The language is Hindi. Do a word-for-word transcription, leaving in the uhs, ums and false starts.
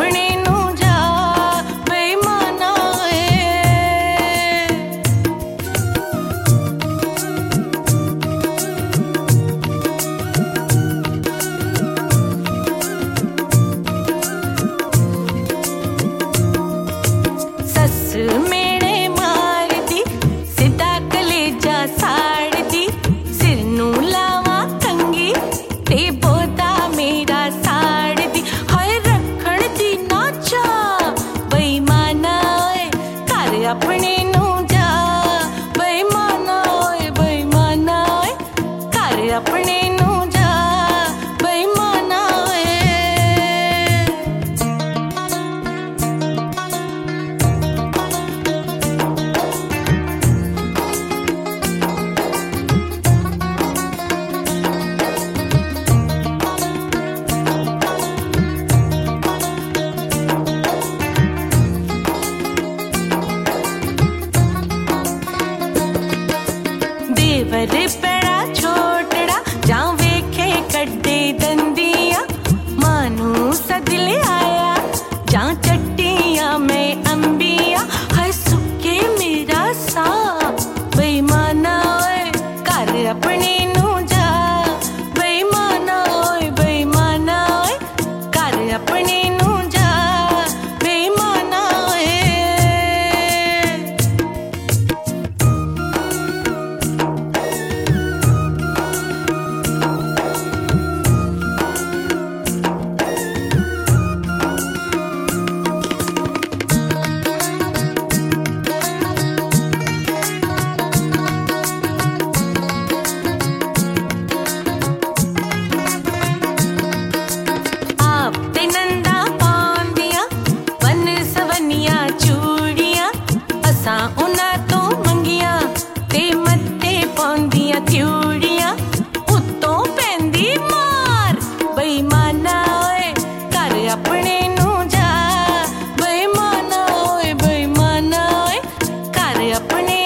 अपने नू जा बेईमाना सस मेरे मार दी सीधा कलेजा साड़ दी सिर नू लावा कंगी ते बोता मेरा साड़ दी हाय रखण दी ना चा बेईमाना ओए कर अपने नू जा बेईमाना ओए बेईमाना ओए कर अपने नू जा बेईमाना ओए देवर पेड़ा छोटड़ा जां वेखे कड्डे दंदियां मानू सदले आया जां चट्टियां में अंबिया हाय सुके मेरा सा बेईमाना ओए कर अपने नू जा बेईमाना ओए बेईमाना ओए कर अपने नू जा बेईमाना ओए आप ते नंदा पांदियां वन सवनियां चूड़ियां असां उन्हां तो मंगियां ते मत्थे पांदियां त्यूड़ियां उत्तों पैंदी मार बेईमाना ओए कर अपने नू जा बेईमाना ओए बेईमाना ओए कर अपने